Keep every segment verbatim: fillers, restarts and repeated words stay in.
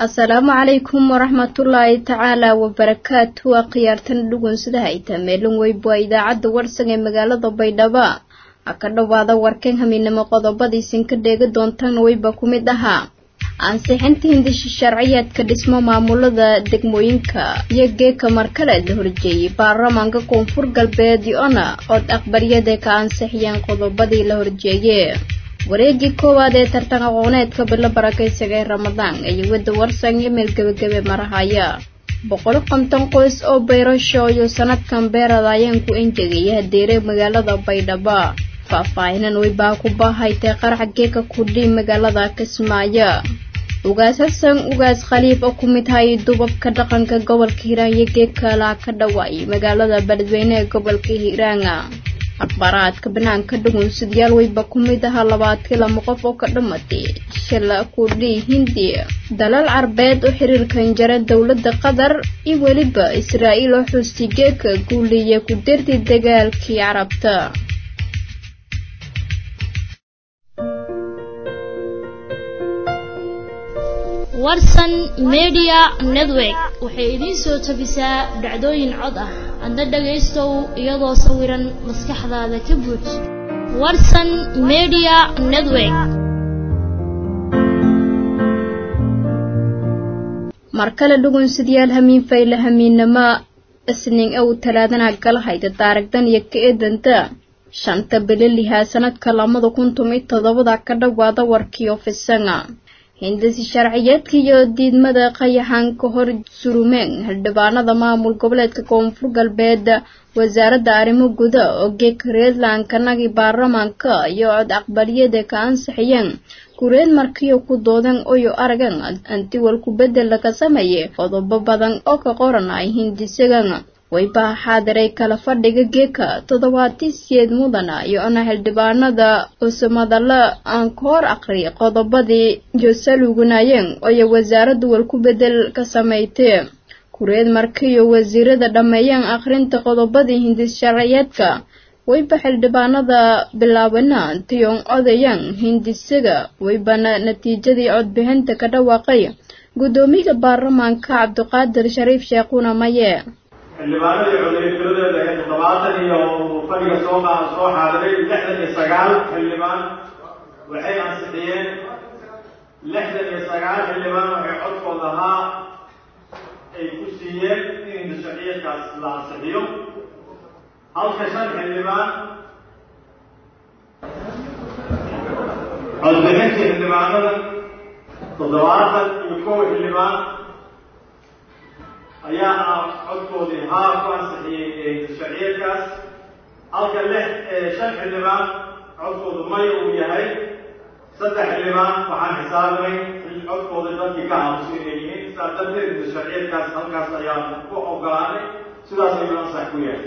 السلام عليكم ورحمة الله تعالى وبركاته وقيارتن دوغن سده ايتا ميلون ويبوا إذاعة ورسنة مغالة بيدابا أكادو بادا وركن همينما قضبادي سنكدهغ دونتان ويبا كوميدها ansixinta hindisha sharciyeed ka dhismo maamulada degmooyinka iyo geeka markale la horjeeyay baarlamaanka koonfur galbeed iyona cod aqbaliyada ka ansixiyeen qodobadii la horjeeyay wareegii koowaad ee tartan aqooneedka bilo barakaysiga ee Ramadaan ay wada warsan meel gabagabe marahaya boqol iyo konton qoys oo beerasho iyo sanadkan beeradayeen ku enjegay hadeere magaalada Baydhabo faafaahinan way baa ku baahaytay qarax geeka ku dhig magaalada Kismaayo ugaas Xasan ugaas Khaliif oo ku mid hay dubabka dhaqanka gobolka Hiiraan iyo geeka la ka dhawaay magaalada Beledweyne ee gobolka Hiiraan akhbaraadka banaanka dhugunsidayaal way baa ku mid ah labaatan lama qof oo ka dhamatay shil ku dhig Hindiya dalal Carbeed oo xiriirkan jara dawladda Qatar iyo waliba Israa'iil oo xusi geeka guuliye ku dirtay dagaalkii Carabta warsan media network waxay idin soo tabisaa dhacdooyin cod ah anda dhageystow iyadoo sawiran maskaxdaada ka buux warsan media network markale dhugunsidayaal hamiin fayla hamiinama isniin aw talaadana galahayda taariikhdan iyo ka eedanta shanta bililiha sanadka laba kun iyo todoba ka dhawaada warkii ofisanga hindisi sharciyeedka iyo diidmada qayaxan ka hor surumeen xildhibaanada maamul goboleedka koonfur galbeed wasaaradda arrimaha gudaha oo geekreedland kanagi baarlamaanka iyo cod aqbaliyada ka ansixiyeen kureed markii ku doodan oo aragan anti wal ku bedel ka sameeyay qodobo badan oo ka qoran ay hindisigan way baa xaadiray kala fadhiga geeka toddobaadkii sideed mudana iyo ana xildhibaanada usmadala aan koor aqri qodobadii josalugunayeen oo wasaaraddu wal ku bedel ka sameeytay kureed markii wasiirada dhameeyeen aqrinta qodobadii hindis sharciyeedka way baa xildhibaanada bilaabana tiyoon odayaan hindisiga way bana natiijadii cod bixinta ka dhawaaqay gudoomiyaha baarlamaanka Cabdiqaadir Shariif Sheekuna Maye xildhibaanadii codeytirada ee toddobaatan iyo fadhiga soo qaad soo xaadiray lixdan iyo sagaal xildhibaan waxay ansixiyeen lixdan iyo sagaal xildhibaan waxay codkooda ahaa ay ku siiyeen in sharciyadkaas la ansixiyo halka shan xildhibaan codbixintii xildhibaanada toddobaatan iyo kow xildhibaan ayaa codkoodii haa ku ansixiyey sharciyadkaas halka lix shan xildhibaan codkoodu may uu yahay saddex xildhibaan waxaan xisaabnay codkooda dadkii ka aamusan inay yihiin sidaa darteed sharciyadkaas halkaas ayaan ku ogolaanay sidaas ayuu ansax ku yahay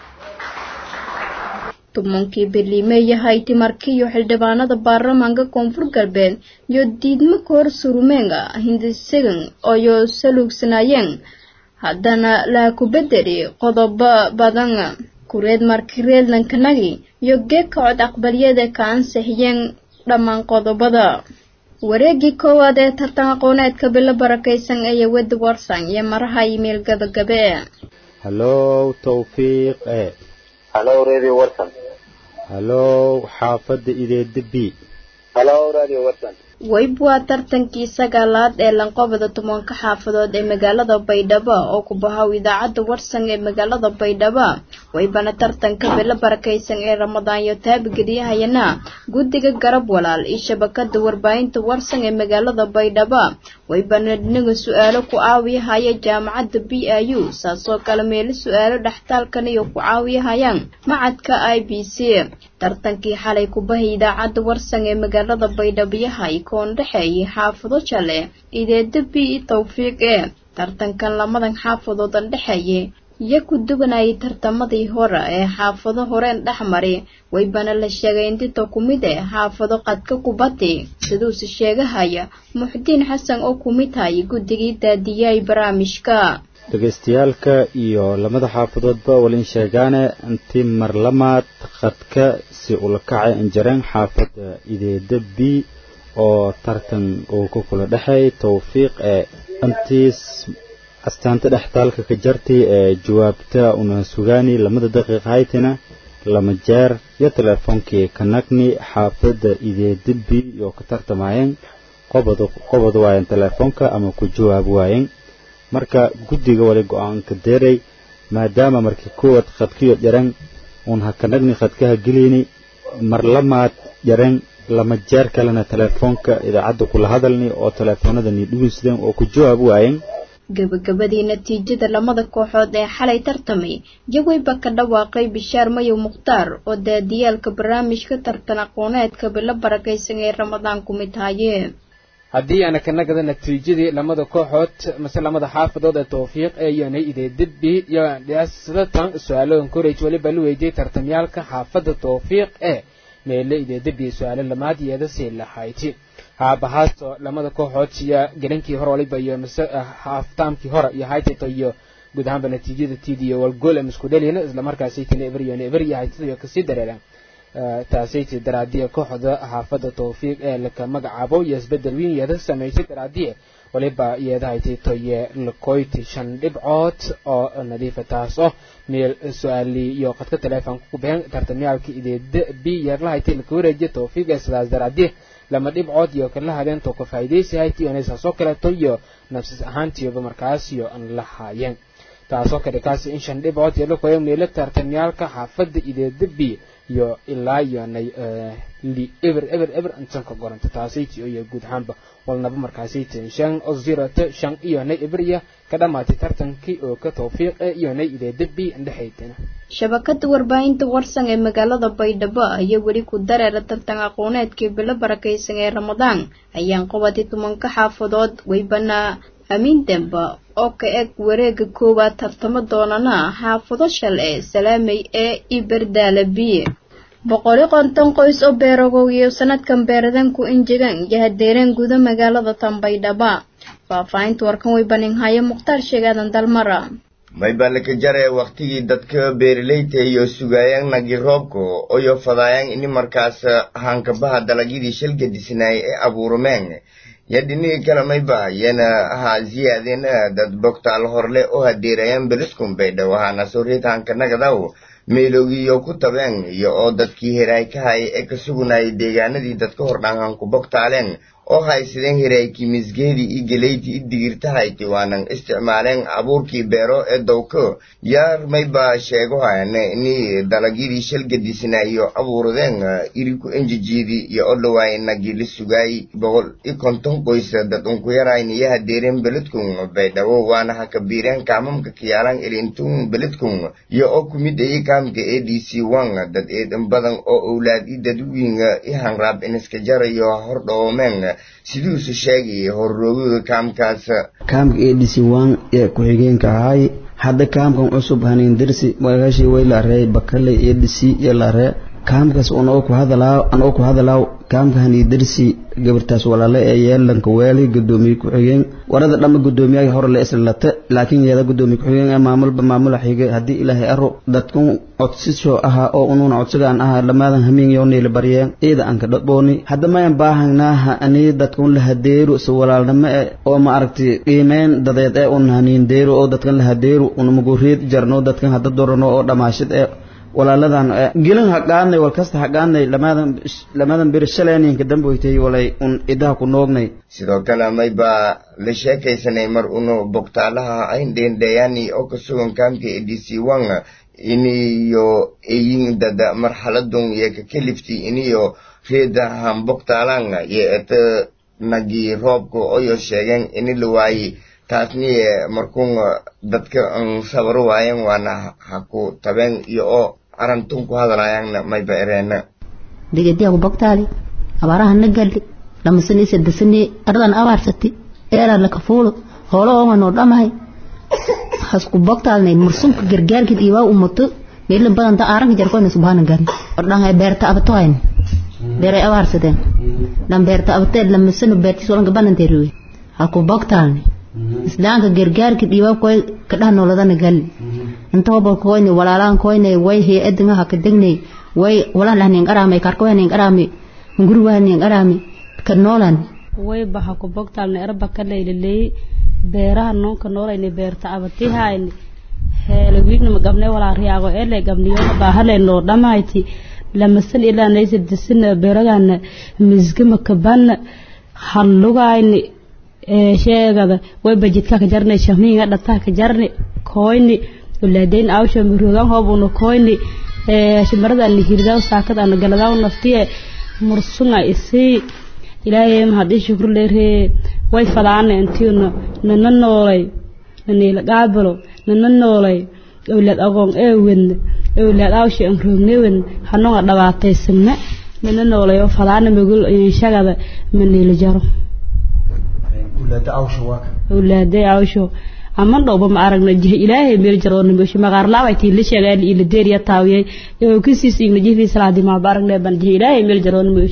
tumankii biliimay yahay timarkiyo xildhibaanada baarlamaanka koonfur galbeed iyo diidmo koor surumeenga hindisigan oo saluugsanayeen haddana la ku bedeli qodobo badan kureed markii reedlankanagi iyo geeka cod aqbaliyada ka ansixiyeen dhammaan qodobada wareegii koowaad ee tartan aqooneedka bilo barakaysan ee wada warsan iyo maraha email gabagabe hello tawfiiq eh hello radio warsan hello xaafada ideedabi hello radio warsan waybwa tartankii sagaalaad ee lanqobada tobanka xaafadood ee magaalada Baydhabo oo ku bahaw idaacada warsan ee magaalada Baydhabo waybana tartanka bilo barakaysan ee Ramadaan iyo taabigiliyahayna guddiga garab walaal iyo shabakada warbaahinta warsan ee magaalada Baydhabo waybana dhinaga su'aalo ku caawiyahaya jaamacadda B I U saasoo kale meel su'aalo dhaxtaalkan iyo ku caawiyahayaan macadka I B C tartankii xalay ku bahay idaacada warsan ee magaalada Baydhabo yahay koon dhaxeeyay xaafado jale ideedabi tawfiiq ee tartankan lamadan xaafadood dhaxeeyay iyo ku duwanay tartamadii hore ee xaafado horeen dhaxmari waybana la sheegay inta ku mid ah xaafado qadka ku batay sidoo si sheegahaya Muxdiin Xasan oo ku mid tahay guddigii daadiyay barnaamijka dhageystayaasha iyo lamada xaafadoodba walin sheegaane intii marlamaad qadka si ula kacay injareen xaafada ideedabi oo tartan uu ku kula dhaxay tawfiiq ee antiis astaanta dhaxtaalka ka jartay ee jawaabta una sugaani lamada daqiiqo haytina lama jeer iyo telefoonkii kanagni xaafada ideedibbi iyo ka tartamayeen qobad qobad waayeen telefoonka ama ku jawaab waayeen marka guddiga wali go'aan ka deeray maadaama markii kood khadkiyo jaran un ha kanagni khadkaha gelini mar lamaad jaran lama jeer kalena telefoonka idaacadda kula hadalni oo telefoonada ni dhugunsideen oo ku jawaab waayeen gabagabadii natiijada lamada kooxood ee xalay tartamay jawayba ka dhawaaqay Bishaar Mayow Mukhtaar oo daadiyaalka barnaamijka tartan aqooneedka bila barakaysan ee Ramadaan ku mid tahay haddii ana ka nagada natiijadii lamada kooxood mas'ala lamada xaafadood ee tawfiiq ee yanay idee dibbi iyo dhiyaasatan su'aaloon koreej waliba la weydiiyay tartamyaalka xaafada tawfiiq ee meele idee dibbi su'aalo lamaad iyada si la hayti haabahaasto lamada kooxood iyo galankii hore waliba iyo haftaamkii hore iyo haytay iyo guud ahaanba natiijada tiidiyo wal gool am isku dhalina isla markaas ay tin every and every haytay ka sii dareeraan taasaytii daraadiya kooxda xaafada tawfiiq ee la ka magacaabo iyo isbedel weyn iyada sameysay daraadiya waliba iyada haytay toye la koyti shan dhibcood oo nadiifa taas oo meel su'aali iyo qadka telefoonka ku bixin tartamyaalka ideed bi yar la haytay la ku wareejiyay tawfiiq ee sidaas daraadiya lama dhibcood iyo kala hadeen to ka faa'iideysay haytay inay soo kala toyo nafs ahaantiiba markaas iyo an la haayeen taasoo ka dhigaysa in shan dhibcood iyo la koyo meel tartamyaalka xaafada ideed bi iyo ilaa iyo nay li ever ever ever intan ka goranta taasaytii iyo guud ahaanba walnaba markaasaytii shan oo zero shan iyo nay ebriya ka dhamaatay tartankii oo ka tawfiiq iyo nay idee dibbi indhaxaytana shabakada warbaahinta warsan ee magaalada Baydhabo ayaa wali ku dareera tartan aqooneedkii bila barakaysan ee Ramadaan ayaan qabatay tumanka xaafadood waybana Amin Demba oo ka eg wareega koowaad tartamo doonana xaafado shal ee Salaamay ee Iberdalabiye boqol iyo konton qoys oo beerogow iyo sanadkan beeradan ku injigan jahadeereen guda magaalada Baydhabo faafaynta warkan way baninhaya Mukhtaar sheegadan dalmara maybalka jare waqtigii dadka beeraleyda iyo sugayaan nagi roobko oo fadayaan in markaas hankabaha dalagyadii shilka disnay ee abuurmeen yadini kala mayba yana ha ziyaadina dad bogtaal horle oo hadeerayaan beliskum Baydhabo waxaana soo reetaan ka nagadaw meeloogiyo ku tabeen iyo oo dadkii heray ka hay ee ka sugunay deegaanadii dadka hordhaan ku bogtaaleen oo haysadeen hereykii misgeedi iyo galeyti digirta hayti waanan isticmaaleen abuurkii beero ee dawko yaar mayba sheego hayne ni dalagyadii shilgadisnaayo abuurdeen iriku enjijiidi iyo odhawaay nagili sugay boqol iyo konton qoys dad unku yarayna iyo hadeereen beledkun Baydhabo waana ha kabiireen kaamamka kiyaalan ilintun beledkun iyo oo kumid ay kaamka A D C one dad eedan badan oo awlaad iyo dadweyne iyo hanraab iniska jarayo hordhoomeen sidoo uu sheegay horrooga kaamkaas kaamka A D C one ee ku xigeenka ahay hadda kaamkan cusub hanin dirsi magashi way la reey bakale A D C iyo la reey kaamkaas oo ku hadalaa aan ku hadalaa kaamka hanin dirsi gabartaas walaalo ee yeelanka weeli gudoomiye ku xigeen warada dhama gudoomiyaha hore la islata laakiin yeeda gudoomiye ku xigeen maamulba maamul xigay hadii ilaahay aro dadku codsisho aha oo unuuna codsigaan aha dhamaadan hamiin iyo neela bariyeen eeda aan ka dhabooni hadda ma baahanaa ani dadku la hadeeru soo walaalnimo oo ma aragtay qiimeen dadeed ee un hanin deeru oo dadkan la hadeeru un mugureed jarno dadkan hadda dorano oo dhamaashid ee walaaladan gilan haqaanay wal kasta haqaanay lamadan lamadan bir shaleeninka damboytay walay un idaha ku noognay sidoo kale mayba la sheekaysanay mar unu bogtaalaha ay dheendayani oo ka sugan kaamka A D C one iniyo ayin dada marxaladun iyo ka kalifti iniyo reeda han bogtaalan iyo eta nagi roobko oo sheegeen in la waayay taasni markuu dadka sabaro waayeen waana haku tabeen iyo oo arantun ku hadlayaan mayba ereena digadiya ku bogtaali abaraha nagali lama sanaysa dasani ardan abaarsati eera la kafuulo holo oo no dhamahay hasku bogtaalnay mursunka gargaarka diiwa umato meelan badan ta aran jarkoon subhana gan ardan ay beerta abtoyn beeray abaarsadeen lam beerta abtay lama sano beerti soo nga banan teeruwe haku bogtaalnay islaanka gargaarka diiwa koy ka dhaanoladana gal inta hobol koyne walaalaan koyne way hay-adna ha ka degnay way walaalahnin qaraamay karkoynin qaraami gurwaanin qaraami ka noolan way baxa ku bogtaalna erba ka leeylay beeraha noonka noolayna beerta abatihayn heela wiigna magabnay walaa riyaago ee le gabniyo baahale noo dhamayti lama san ilaa naysa disin beeragana misgama kaban halugayni ee sheegada way bajidka ka jarnay shamiinga dhata ka jarnay kooyni waladeyn awsha murugan hoobuno kooyni ee shimarada aan hirdaa saakada aan galada naftiye mursunga isi ilaahay ma hadii shukr leeyahay way fadaan intiina nana noolay nana qaabalo nana noolay awlad aqoon ee weyn awlad awsha aan roogneeyn hanoo dhawaataysanna nana noolay oo fadaan magul shaqada manila jaro awlad awsha waa awlad awsha ama dhooba ma aragna jih ilaahay meel jaro nimeesh magaar laabayti la sheegay ila deeriya taawiyay oo kisiis igna jifi salaadi ma baragna ban jih ilaahay meel jaro nimeesh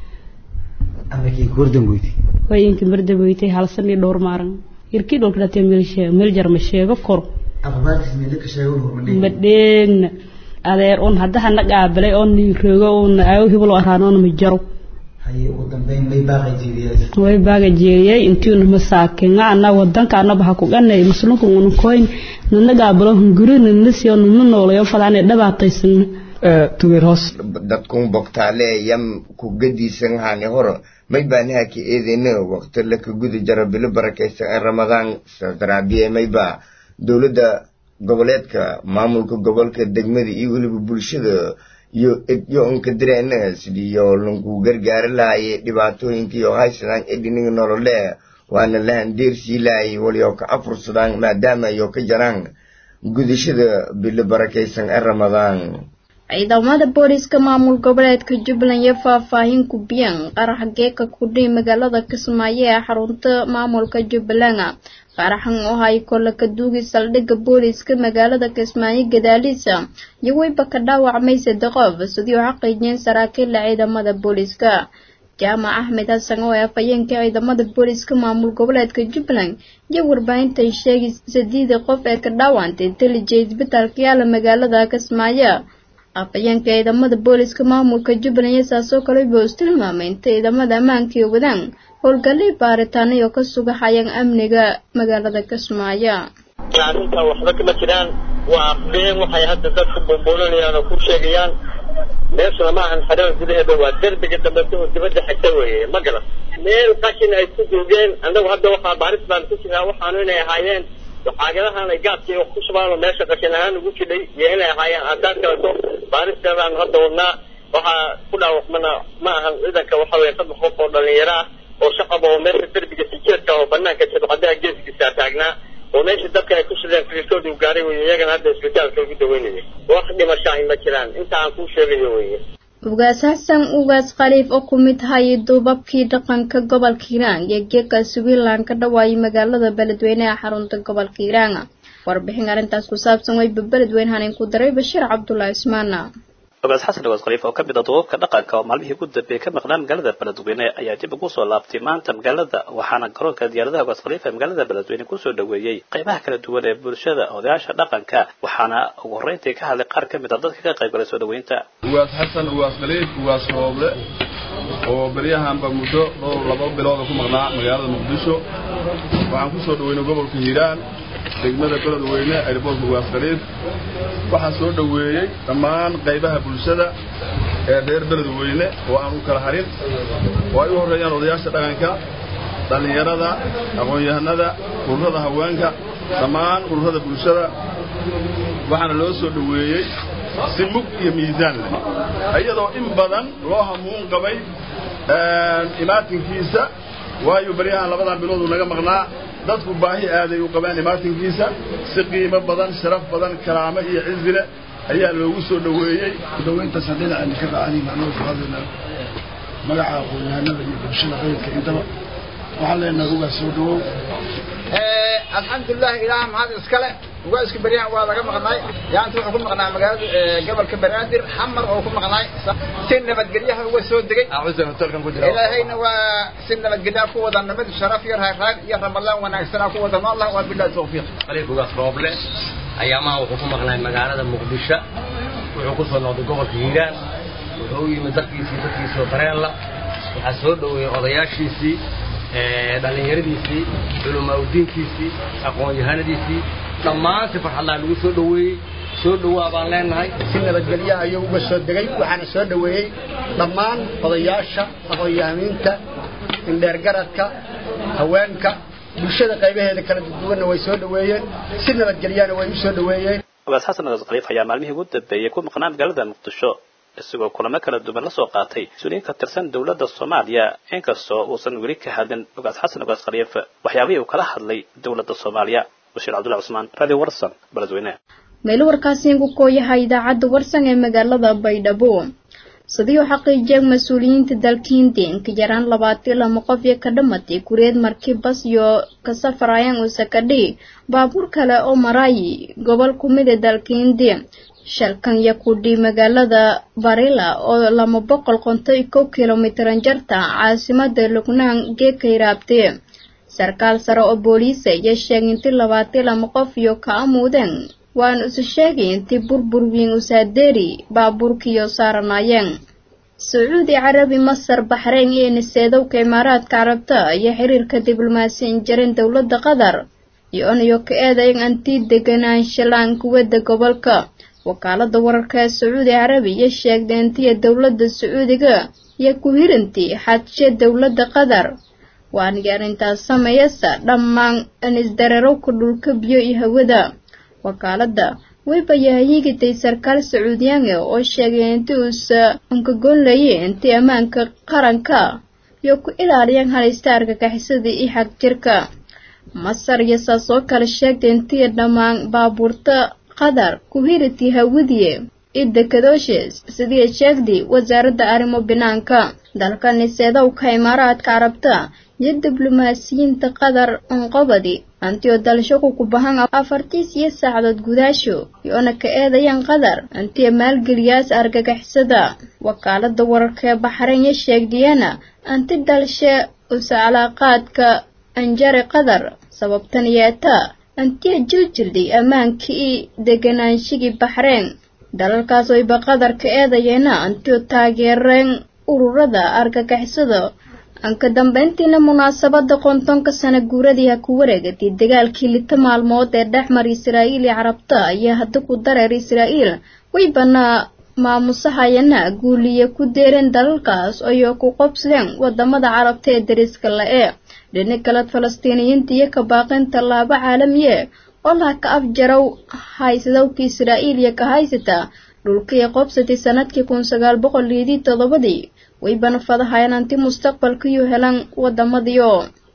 amaki gordon goyti way inta marda goyti hal sami dhowr maaran irkii dhulka ta meel sheeg meel jar ma sheego kor abbaadis meel ka sheego hormadeen madeen adeer on hadda hana qaabilay on ni roogo on ay hiblo araanoon ma jaro haye ugu dambeyn may baaqa jeediyay way baaqa jeediyay intii nu masaakin ana wadanka ana baxa ku ganay muslimku uu koyn nana qaabilo hunguri nana si on nana noolayo fadaan dhabaataysan ee tugeer hoos dadku bogtaale yam ku gadiisan haani horo may baanaha ki eedina waqti la ka gudu jara bil barakaysan ramadaan sadraabiye may ba dawladda goboleedka maamulka gobolka degmada iyo waliba bulshada iyo iyo onka direena sidii yo lungu gargaar laayay dhibaatooyinka iyo haysan ediniga nolole waana laan deersi laayay waliyo ka afursadaan maadaama iyo ka jaraan gudashada bil barakaysan ramadaan ciidamada booliska maamul goboleedka Jubbaland iyo faahfaahin ku biyan qarax geeka ku dhig magaalada Kismaayo ee xarunta maamulka Jubbaland qaraxan oo ay kala ka duugi saldhigga booliska magaalada Kismaayo gadaalisa iyo wayba ka dhaawacmay saddex qof sidoo xaqiijin saraakiil ciidamada booliska Jaamac Ahmed Hassan oo ah afayeenka ciidamada booliska maamul goboleedka Jubbaland iyo warbaahinta sheegay saddex qof ee ka dhaawantay taliye isbitaalka yaala magaalada Kismaayo afayeenka ciidamada booliska maamulka Jubbaland saasoo kale buu tilmaamay in ciidamada ammaanka iyo wadaan howlgalay baaritaan iyo ka sugahayaan amniga magaalada Kismaayo inta waxba kama jiraan waa been waxay hadda dadku boqolanayaan oo ku sheegayaan meesha ma aan xarar gudaheeda waa darbiga dambe oo dibadda xigta weeye ma garan meel qashin ay ku duugeen annagu hadda waxa baaris baan ku jiraa waxaanu inay ahaayeen waxaagadahan ay gaadkii ku subaano meesha qashin ahaan ugu jiray iyo inay ahaayeen aadaad kala soo baaristeedaan hadda wadnaa waxa ku dhaawacmana ma ahan ciidanka waxa weeye saddex qof oo dhalinyaro ah oo shaqaba oo meesha darbiga sijeedka oo banaanka jiro hadda geeskiisa taagnaa oo meesha dadka ay ku shideen fiilkoodu gaaray way iyagana hadda isbitaalka ugu daweynayay wax dhimasho ay ma jiraan inta aan ku sheegayo weeye ugaas Hassan ugaas Khaliif oo ku mid hay duubabkii dhaqanka gobolka Hiiraan iyo geeka Switzerland ka dhawaay magaalada Beledweyne ee xarunta gobolka Hiiraan warbixin arintaas ku saabsan way Beledweyne haneen ku daray Bashir Cabdullaahi Ismaana ugaas Hassan ugaas Khaliif oo ka mid ah duubabka dhaqanka oo maalmihii ugu dambeeyay ka maqnaan magaalada Beledweyne ayaa dib ugu soo laabtay maanta magaalada waxaana garoonka diyaaradaha ugaas Khaliif ee magaalada Beledweyne ku soo dhaweeyay qaybaha kala duwan ee bulshada odayaasha dhaqanka waxaana ugu horeyntii ka hadlay qaar ka mid ah dadka ka qayb galay soo dhaweynta ugaas Hassan ugaas Khaliif ugaas Rooble oo bariyahan ba muddo dhowr laba bilood ku maqnaa magaalada Muqdisho waxaan ku soo dhaweynay gobolka Hiiraan degmada Beledweyne airport ugaas Khaliif waxaa soo dhaweeyay dhammaan qaybaha bulshada ee reer Beledweyne oo aan u kala harin oo ay u horeeyaan odayaasha dhaqanka dhalinyarada aqoon-yahanada ururada haweenka dhammaan ururada bulshada waxaana loo soo dhaweeyay si mug iyo miisaan leh iyadoo in badan loo hamuun qabay imaatinkiisa waayo bariyahan labadan bilood uu naga maqnaa dadku baahi aaday u qabaan imaatinkiisa si qiimo badan sharaf badan karaamo iyo cizi leh ayaa loogu soo dhaweeyay daweynta saddeeda aan ka raacay macnaheedu fadhina magaca aqoon-yahanada iyo bulshada qaybka intaba waxaan leenahay uga soo dhawow ee alxamdulillah ilaahay mahad iskale ugaaska bariyahan waa laga maqnay yaantu wuxuu ku maqnaa magaalada gobolka Banaadir xamar oo ku maqnay si nabadgelyaha uga soo degay aawadan hotelkan ku jira ilaahayna waa si nabadgelyaha ku wada nabad sharaf iyo raad iyo ramadan wanaagsan ku wada Allah wa billahi tawfiiq Khaliif ugaas Rooble ayaamaha wuxuu ku maqnay magaalada Muqdisho wuxuu ku soo noqday gobolka Hiiraan wuxuu yimid dadkiisii dadkiisii oo tareen la waxaa soo dhaweeyey odayaashiisii dhalinyaradiisii culamaa udiinkiisii aqoon-yahanadiisii dhammaan si farxad leh lagu soo dhaweeyey soo dhawaa baan leenahay si nabadgelyo ayuu uga soo degay waxaana soo dhaweeyey dhammaan odayaasha aqoon-yahaniinta indheergaradka haweenka bulshada qaybaheeda kala duwanna way soo dhaweeyeen si nabadgelyana way u soo dhaweeyeen ogaas xasan ogaas khaliif ayaa maalmihii ugu dambeeyey ku maqnaa magaalada muqdisho isagoo kulamo kala duwan la soo qaatay mas-uuliyiin ka tirsan dowladda soomaaliya inkastoo uusan weli ka hadlin ogaas xasan ogaas khaliif waxyaabihii uu kala hadlay dowladda soomaaliya bashiir cabdullahi cusmaan radio warsan baladweyne meel warkaasi ku kooyaha idaacadda warsan ee magaalada baydhabo sidii uu xaqiijiyay mas-uuliyiinta dalka Hindiya in ka yaraan labaatan lama qof iyo ka dhamatay kureed markii bas iyo ka safarayaan uu sakadhi baabuur kale oo maray gobol ku mid ah dalka Hindiya shalkan ya ku dhii magaalada Barela oo lama boqol konton iyo kow kiiloomitir jarta caasimadda Lucknow geeka iraabtay sarkaal sare oo booliis ayaa sheegay in labaatan lama qof iyo ka amuudeen waan isu sheegay intii burbur weyn u saadeeri baabuurkiyo saaranayeen Sacuudi Carabi Masar Bahrain iyo Niseedowka Imaaraadka Carabta ayaa xiriirka diblomaasiyan jarin dowladda Qatar iyo anayo ka eedayn anti deganaanshalaan kuwada gobolka wakaalada wararka ee Sacuudi Carabiya sheegday intii dowladda Sacuudiga iyo ku hirantii xadshee dowladda Qatar waan gaarintaas sameeysa dhammaan anisdararowka dhulka biyo iyo hawada wakaalada way bayaayigtay sarkaal Sacuudiyaan oo sheegay intii uu ankagoonlayay intii amaanka qaranka iyo ku ilaaliyaan halista argagixisada iyo xaq jirka Masar iyo soo kale sheegay intii dhammaan baabuurta Qatar ku hirtii hawadiye idakadooshes sidii sheegday wasaaradda arrimo banaanka dalka Niseedowka Imaaraadka Carabta iyo diblomaasiyiinta Qatar onqobadi antio dalsho ku bahan afartii saacadood gudaasho iyona ka eedayaan Qatar antii maalgeliyaas argagixisada wakaalada wararka ee Bahrain ayaa sheegayana anti dalsho u saalaaqaadka anjari Qatar sababtan yeeta antii jiljilday amaankii deganaanshiga Bahrain dalalkaas oo ay Qatar ka eedayeen antio taageereen ururada argagixisada anka dambeyntiina munaasabada kontonka sano guuradii ku wareegatay dagaalkii lita maalmood ee dhaxmar Israa'iil iyo Carabta ayaa hadda ku dareer Israa'iil way banaa maamusahayana guuliye ku deereen dalalkaas oo ku qabsadeen wadamada Carabta ee dariska la ee dhinaca kale Falastiiniyiinta iyo ka baaqin tallaabo caalamiye oo la ka afjarow haysadowka Israa'iil iyo ka haysata dhulkii qabsatay sanadkii kun sagaal boqol iyo toddoba way banafadahayaan anti mustaqbalka iyo helan wadamadiyo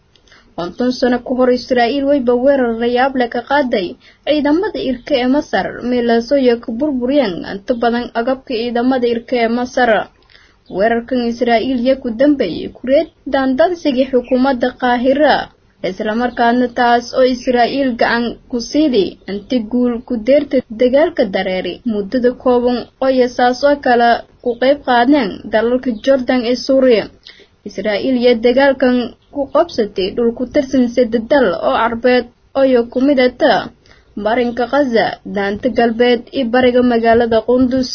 konton sano ku hor Israa'iil way ba weerar rayaab leh ka qaaday ciidamada irka ee Masar meelaso iyo ku burburiyeen inta badan agabka ciidamada irka ee Masar weerarkan Israa'iil iyo ku dambeeyay kureed daandansiga xukuumadda Qaahira isla markaana taas oo Israa'iil gacan ku siidey inta guul ku deertay dagaalka dareeri muddada kooban oo yasaas oo kala ku qayb qaadeen dalalka Jordan ee Suuriya Israa'iil iyo dagaalkan ku qabsatay dhul ku tirsan saddex dal oo Carbeed oo ku mid ah marinka Gaza daanta galbeed iyo bariga magaalada Qundus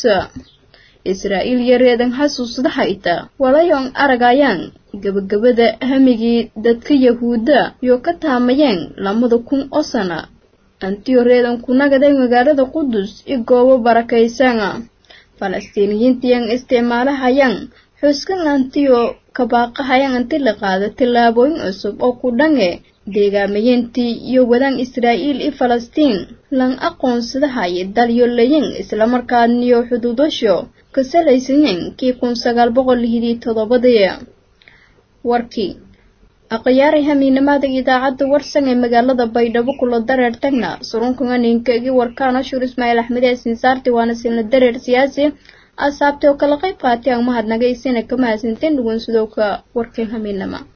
Israa'iil iyo reedan xasuusada hayta walaayaan aragayaan gabagabada hamigii dadka Yahuuda iyo ka taamayeen lamada kun oo sano antiyo reedan ku nagaday magaalada Qudus iyo goobo barakaysan Falastiiniyiinta yang isticmaalahayaan xuskan antiyo ka baaqahayaan anti la qaado tillaabooyin cusub oo ku dhange deegaamayntii iyo wadan Israa'iil iyo Falastiin lan aqoonsadahay dalyo leeyin isla markaana iyo xuduudasho ka salaysan kii kun sagaal boqol iyo toddoba warkii aqyaari hamiinimada idaacadda warsan ee magaalada Baydhabo kula dareer tagna surunkan ninkeegi warkaan Ashur Ismaaciil Axmed ee sinsaarti waana silna dareer siyaasi asaabtay oo kala qayb qaatay mahadnaga isina kama hasinteen dhugun sidoo ka warkeen hamiinima